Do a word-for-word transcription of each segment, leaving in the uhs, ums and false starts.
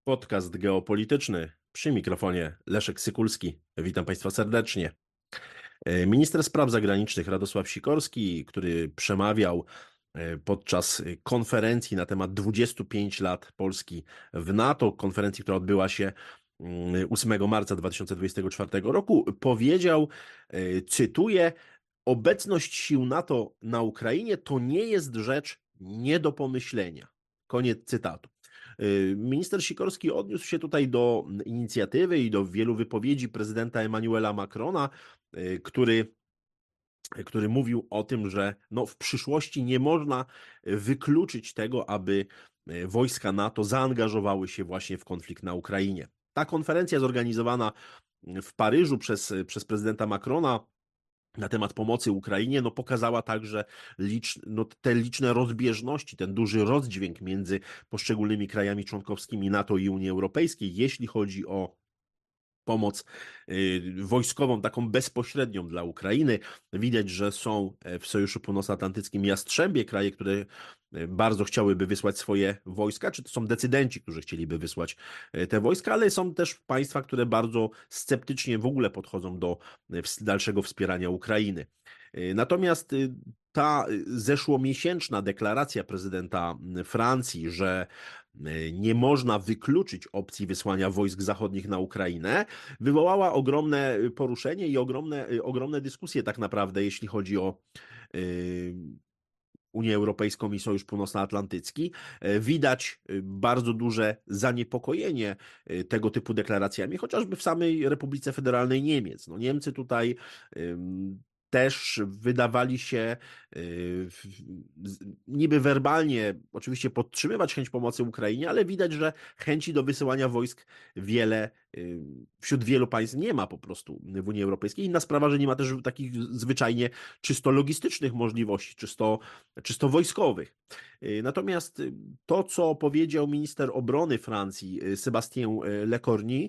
Podcast geopolityczny. Przy mikrofonie Leszek Sykulski. Witam Państwa serdecznie. Minister spraw zagranicznych Radosław Sikorski, który przemawiał podczas konferencji na temat dwudziestu pięciu lat Polski w NATO, konferencji, która odbyła się ósmego marca dwa tysiące dwudziestego czwartego roku, powiedział, cytuję: obecność sił NATO na Ukrainie to nie jest rzecz nie do pomyślenia. Koniec cytatu. Minister Sikorski odniósł się tutaj do inicjatywy i do wielu wypowiedzi prezydenta Emmanuela Macrona, który, który mówił o tym, że no w przyszłości nie można wykluczyć tego, aby wojska NATO zaangażowały się właśnie w konflikt na Ukrainie. Ta konferencja zorganizowana w Paryżu przez, przez prezydenta Macrona na temat pomocy Ukrainie, no pokazała także licz, no te liczne rozbieżności, ten duży rozdźwięk między poszczególnymi krajami członkowskimi NATO i Unii Europejskiej, jeśli chodzi o pomoc wojskową, taką bezpośrednią dla Ukrainy. Widać, że są w Sojuszu Północnoatlantyckim jastrzębie kraje, które bardzo chciałyby wysłać swoje wojska, czy to są decydenci, którzy chcieliby wysłać te wojska, ale są też państwa, które bardzo sceptycznie w ogóle podchodzą do dalszego wspierania Ukrainy. Natomiast ta zeszłomiesięczna deklaracja prezydenta Francji, że nie można wykluczyć opcji wysłania wojsk zachodnich na Ukrainę, wywołała ogromne poruszenie i ogromne, ogromne dyskusje tak naprawdę, jeśli chodzi o Unię Europejską i Sojusz Północnoatlantycki. Widać bardzo duże zaniepokojenie tego typu deklaracjami, chociażby w samej Republice Federalnej Niemiec. No, Niemcy tutaj też wydawali się niby werbalnie oczywiście podtrzymywać chęć pomocy Ukrainie, ale widać, że chęci do wysyłania wojsk wiele, wśród wielu państw nie ma po prostu w Unii Europejskiej. Inna sprawa, że nie ma też takich zwyczajnie czysto logistycznych możliwości, czysto, czysto wojskowych. Natomiast to, co powiedział minister obrony Francji, Sébastien Lecornu,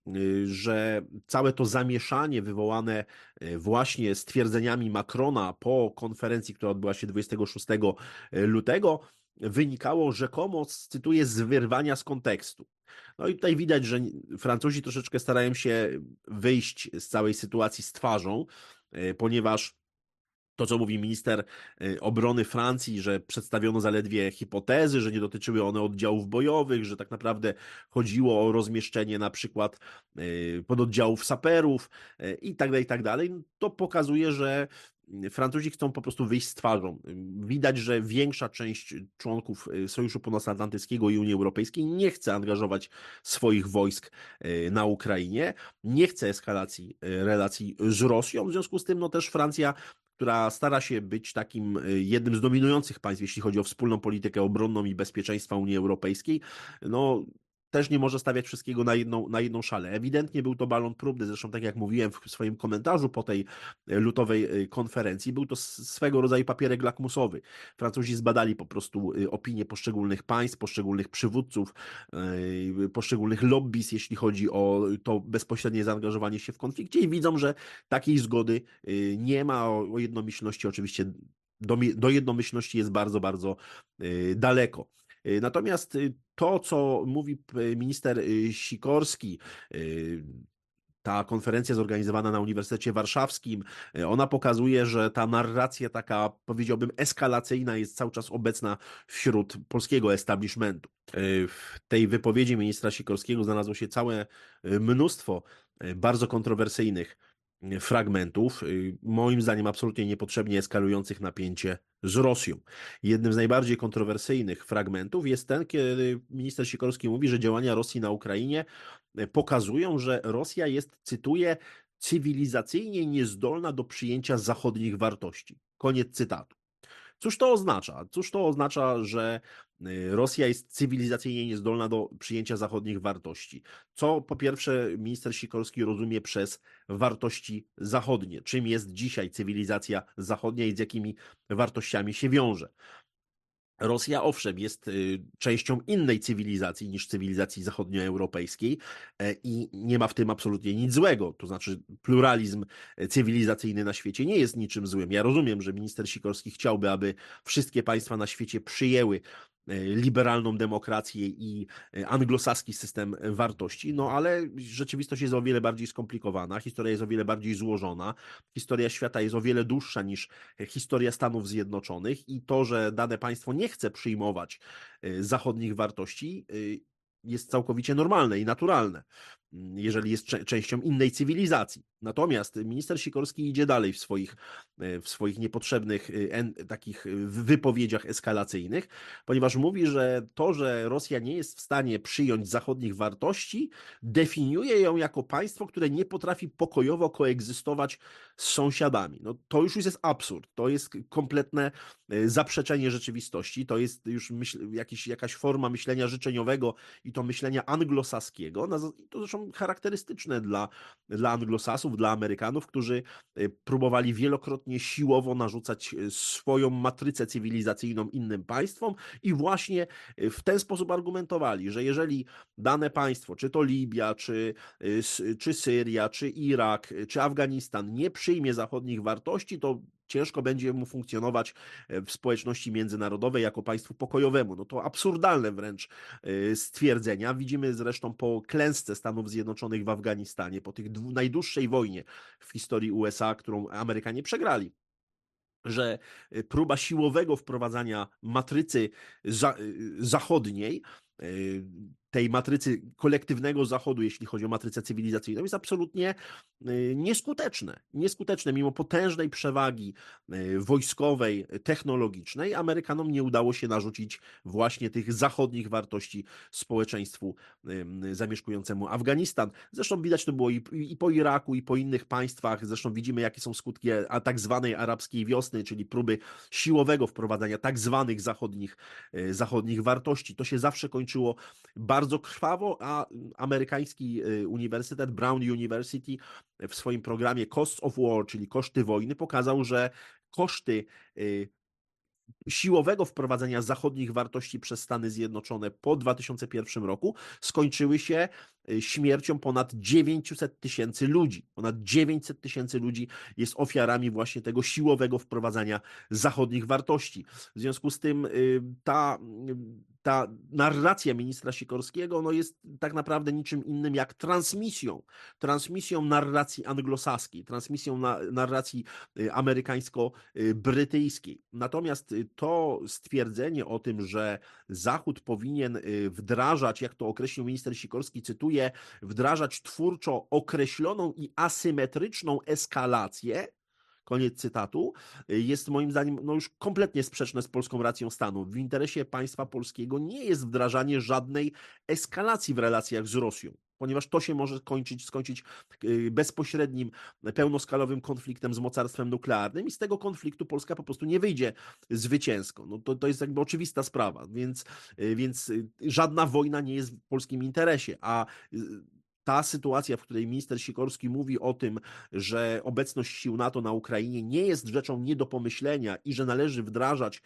że całe to zamieszanie wywołane właśnie stwierdzeniami Macrona po konferencji, która odbyła się dwudziestego szóstego lutego, wynikało rzekomo, cytuję, z wyrwania z kontekstu. No i tutaj widać, że Francuzi troszeczkę starają się wyjść z całej sytuacji z twarzą, ponieważ to, co mówi minister obrony Francji, że przedstawiono zaledwie hipotezy, że nie dotyczyły one oddziałów bojowych, że tak naprawdę chodziło o rozmieszczenie na przykład pododdziałów saperów i tak dalej, i tak dalej, to pokazuje, że Francuzi chcą po prostu wyjść z twarzą. Widać, że większa część członków Sojuszu Północnoatlantyckiego i Unii Europejskiej nie chce angażować swoich wojsk na Ukrainie, nie chce eskalacji relacji z Rosją, w związku z tym no też Francja, która stara się być takim jednym z dominujących państw, jeśli chodzi o wspólną politykę obronną i bezpieczeństwa Unii Europejskiej, no też nie może stawiać wszystkiego na jedną, na jedną szalę. Ewidentnie był to balon próbny, zresztą tak jak mówiłem w swoim komentarzu po tej lutowej konferencji, był to swego rodzaju papierek lakmusowy. Francuzi zbadali po prostu opinie poszczególnych państw, poszczególnych przywódców, poszczególnych lobbies, jeśli chodzi o to bezpośrednie zaangażowanie się w konflikcie i widzą, że takiej zgody nie ma. O jednomyślności oczywiście, do, do jednomyślności jest bardzo, bardzo daleko. Natomiast to, co mówi minister Sikorski, ta konferencja zorganizowana na Uniwersytecie Warszawskim, ona pokazuje, że ta narracja taka, powiedziałbym, eskalacyjna jest cały czas obecna wśród polskiego establishmentu. W tej wypowiedzi ministra Sikorskiego znalazło się całe mnóstwo bardzo kontrowersyjnych fragmentów, moim zdaniem absolutnie niepotrzebnie eskalujących napięcie z Rosją. Jednym z najbardziej kontrowersyjnych fragmentów jest ten, kiedy minister Sikorski mówi, że działania Rosji na Ukrainie pokazują, że Rosja jest, cytuję, cywilizacyjnie niezdolna do przyjęcia zachodnich wartości. Koniec cytatu. Cóż to oznacza? Cóż to oznacza, że Rosja jest cywilizacyjnie niezdolna do przyjęcia zachodnich wartości? Co po pierwsze minister Sikorski rozumie przez wartości zachodnie? Czym jest dzisiaj cywilizacja zachodnia i z jakimi wartościami się wiąże? Rosja, owszem, jest częścią innej cywilizacji niż cywilizacji zachodnioeuropejskiej i nie ma w tym absolutnie nic złego. To znaczy pluralizm cywilizacyjny na świecie nie jest niczym złym. Ja rozumiem, że minister Sikorski chciałby, aby wszystkie państwa na świecie przyjęły liberalną demokrację i anglosaski system wartości, no ale rzeczywistość jest o wiele bardziej skomplikowana, historia jest o wiele bardziej złożona, historia świata jest o wiele dłuższa niż historia Stanów Zjednoczonych i to, że dane państwo nie chce przyjmować zachodnich wartości, jest całkowicie normalne i naturalne, jeżeli jest częścią innej cywilizacji. Natomiast minister Sikorski idzie dalej w swoich, w swoich niepotrzebnych takich wypowiedziach eskalacyjnych, ponieważ mówi, że to, że Rosja nie jest w stanie przyjąć zachodnich wartości, definiuje ją jako państwo, które nie potrafi pokojowo koegzystować z sąsiadami. No, to już jest absurd, to jest kompletne zaprzeczenie rzeczywistości, to jest już myśl, jakiś, jakaś forma myślenia życzeniowego i to myślenia anglosaskiego, to zresztą charakterystyczne dla, dla anglosasów, dla Amerykanów, którzy próbowali wielokrotnie siłowo narzucać swoją matrycę cywilizacyjną innym państwom i właśnie w ten sposób argumentowali, że jeżeli dane państwo, czy to Libia, czy, czy Syria, czy Irak, czy Afganistan nie przyjmie zachodnich wartości, to ciężko będzie mu funkcjonować w społeczności międzynarodowej jako państwu pokojowemu. No to absurdalne wręcz stwierdzenia. Widzimy zresztą po klęsce Stanów Zjednoczonych w Afganistanie, po tych najdłuższej wojnie w historii U S A, którą Amerykanie przegrali, że próba siłowego wprowadzania matrycy za, zachodniej, tej matrycy kolektywnego Zachodu, jeśli chodzi o matrycę cywilizacyjną, jest absolutnie nieskuteczne. Nieskuteczne, mimo potężnej przewagi wojskowej, technologicznej, Amerykanom nie udało się narzucić właśnie tych zachodnich wartości społeczeństwu zamieszkującemu Afganistan. Zresztą widać to było i, i po Iraku, i po innych państwach. Zresztą widzimy, jakie są skutki tak zwanej arabskiej wiosny, czyli próby siłowego wprowadzania tak zwanych zachodnich, zachodnich wartości. To się zawsze kończyło bardzo krwawo, a amerykański uniwersytet Brown University w swoim programie Costs of War, czyli koszty wojny, pokazał, że koszty siłowego wprowadzenia zachodnich wartości przez Stany Zjednoczone po dwa tysiące pierwszym roku skończyły się śmiercią ponad dziewięćset tysięcy ludzi. Ponad dziewięćset tysięcy ludzi jest ofiarami właśnie tego siłowego wprowadzania zachodnich wartości. W związku z tym ta, ta narracja ministra Sikorskiego no jest tak naprawdę niczym innym jak transmisją. Transmisją narracji anglosaskiej, transmisją na, narracji amerykańsko-brytyjskiej. Natomiast to stwierdzenie o tym, że Zachód powinien wdrażać, jak to określił minister Sikorski, cytuję, wdrażać twórczo określoną i asymetryczną eskalację, koniec cytatu, jest moim zdaniem no już kompletnie sprzeczne z polską racją stanu. W interesie państwa polskiego nie jest wdrażanie żadnej eskalacji w relacjach z Rosją, ponieważ to się może kończyć, skończyć bezpośrednim, pełnoskalowym konfliktem z mocarstwem nuklearnym i z tego konfliktu Polska po prostu nie wyjdzie zwycięsko. No to, to jest jakby oczywista sprawa, więc, więc żadna wojna nie jest w polskim interesie, a ta sytuacja, w której minister Sikorski mówi o tym, że obecność sił NATO na Ukrainie nie jest rzeczą nie do pomyślenia i że należy wdrażać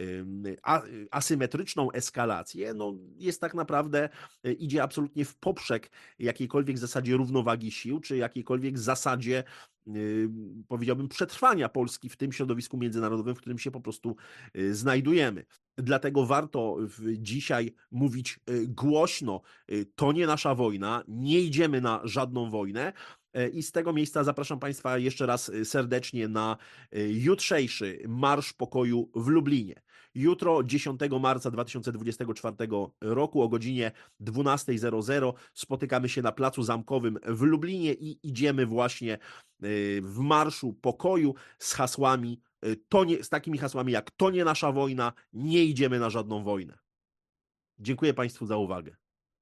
asymetryczną eskalację, no jest tak naprawdę, idzie absolutnie w poprzek jakiejkolwiek zasadzie równowagi sił, czy jakiejkolwiek zasadzie, powiedziałbym, przetrwania Polski w tym środowisku międzynarodowym, w którym się po prostu znajdujemy. Dlatego warto dzisiaj mówić głośno, to nie nasza wojna, nie idziemy na żadną wojnę. I z tego miejsca zapraszam Państwa jeszcze raz serdecznie na jutrzejszy Marsz Pokoju w Lublinie. Jutro, dziesiątego marca dwa tysiące dwudziestego czwartego roku o godzinie dwunasta zero zero spotykamy się na Placu Zamkowym w Lublinie i idziemy właśnie w Marszu Pokoju z hasłami, to nie, z takimi hasłami jak to nie nasza wojna, nie idziemy na żadną wojnę. Dziękuję Państwu za uwagę.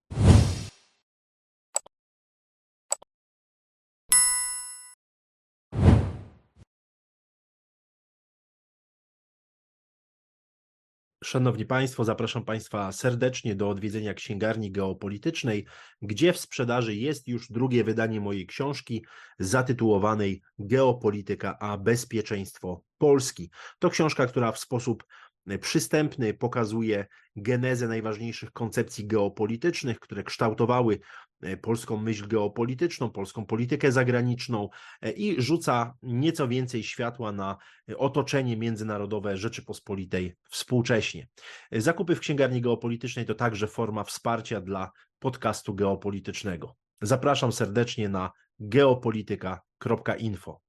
Szanowni Państwo, zapraszam Państwa serdecznie do odwiedzenia Księgarni Geopolitycznej, gdzie w sprzedaży jest już drugie wydanie mojej książki zatytułowanej Geopolityka a bezpieczeństwo Polski. To książka, która w sposób przystępny, pokazuje genezę najważniejszych koncepcji geopolitycznych, które kształtowały polską myśl geopolityczną, polską politykę zagraniczną i rzuca nieco więcej światła na otoczenie międzynarodowe Rzeczypospolitej współcześnie. Zakupy w księgarni geopolitycznej to także forma wsparcia dla podcastu geopolitycznego. Zapraszam serdecznie na geopolityka kropka info.